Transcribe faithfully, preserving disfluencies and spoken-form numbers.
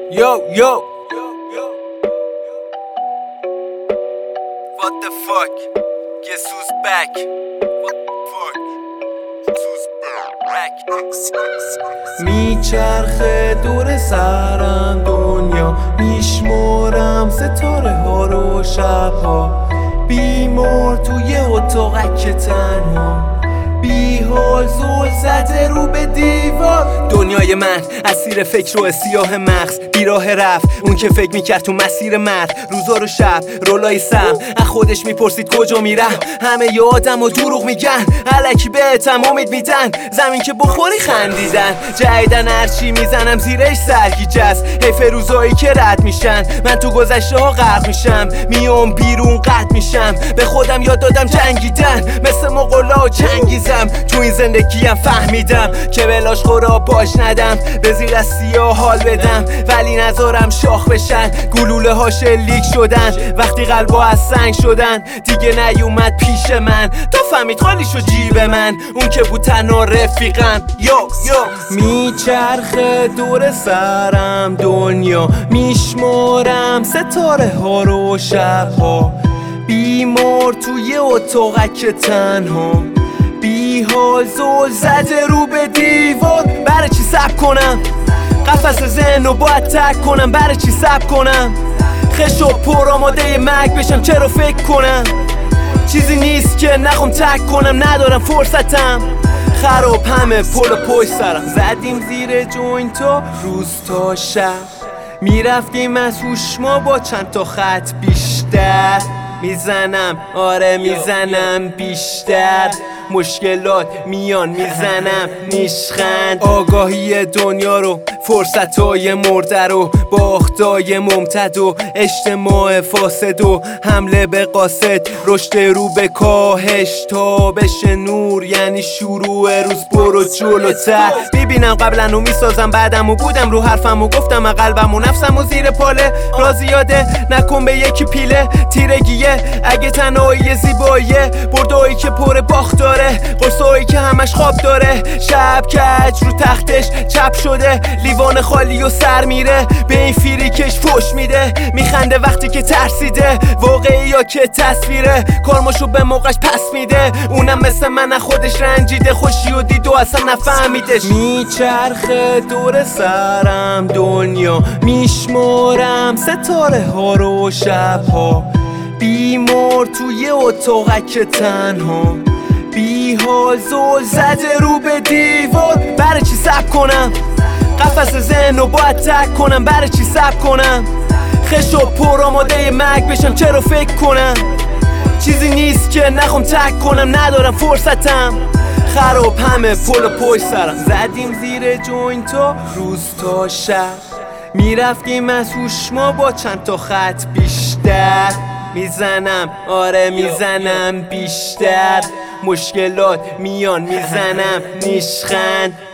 Yo, yo. What the fuck? Guess who's back? What the fuck? Guess who's back? میچرخه دور سرم دنیا، میشمرم ستاره ها رو شبها، بیمار توی اتاقک تنها، بی حال زل زده رو به دیوار. دنیای من اسیر فکر و سیاه مغز، بیراه رفت اون که فکر میکرد تو مسیر مرد. روزا رو شب رولای سم، از خودش میپرسید کجا میرم. همه ی آدم و دروغ میگن، علکی بهتم امید میدن. زمین که بخوری خندیدن، جدیدن هرچی میزنم زیرش سرگیجه است. حیف روزایی که رد میشن، من تو گذشته ها غرق میشم. میام بیرون قطع میشم، به خودم یاد دادم جنگیدن. مثل مغولا و چنگیزم، تو این زندگیم فهمیدم که بلاش خورا باش ندم. به زیر از سیاه حال بدم، ولی نذارم شاخ بشن. گلوله ها شلیک شدن وقتی قلبا از سنگ شدن. دیگه نیومد پیش من تا فهمید خالی شد جیب من، اون که بود تنها رفیقم. یو یو میچرخه دور سرم دنیا، میشمرم ستاره ها رو شبها، بیمار توی اتاقک تنها، بی حال زل زده رو به دیوار. برای چی صبر کنم؟ قفس ذهن رو باید ترک کنم. برای چی صبر کنم؟ خش و پر آماده مرگ بشم. چرا فکر کنم چیزی نیست که نخوام ترک کنم؟ ندارم فرصتم، خراب همه پل پشت سرم. زدیم زیر جوینتا روز تا شب، میرفتیم از هوش ما با چند تا خط بیشتر. میزنم آره میزنم بیشتر، مشکلات میان میزنم نیشخند. آگاهی دنیا رو، فرصتای مرده رو، باختای ممتد و اجتماع فاسد و حمله به قاصد. رشد رو به کاهش تا بشه نور، یعنی شروع روز. برو جلوتر. میبینم قبلا و میسازم بعدم و بودم رو حرفم و گفتم و قلبم و نفسم و زیر پاله. را زیاده نکن به یکی پیله، تیرگیه اگه تنهایی زیباییه. بردایی که پر باخت داره، قرصایی که همش خواب داره. شب کج رو تختش چپ شده، لیوان خالی و سر میره. به این فیریکش فوش میده، میخنده وقتی که ترسیده. واقعی یا که تصویره، کارماشو به موقعش پس میده. اونم مثل من خودش رنجیده، خوشی و دید و اصلا نفهمیدش. میچرخه دور سرم دنیا، میشمرم ستاره ها رو شبها، بیمار توی اتاقک تنها، بی حال زل زده رو به دیوار. برای چی صبر کنم؟ قفس ذهن رو باید ترک کنم. برای چی صبر کنم؟ خش و پر آماده مرگ بشم. چرا فکر کنم چیزی نیست که نخوام ترک کنم؟ ندارم فرصتم، خراب همه پل پشت سرم. زدیم زیر جوینتا روز تا شب، میرفتیم از هوش ما با چند تا خط بیشتر. میزنم آره میزنم بیشتر، مشکلات میان میزنم نیشخند.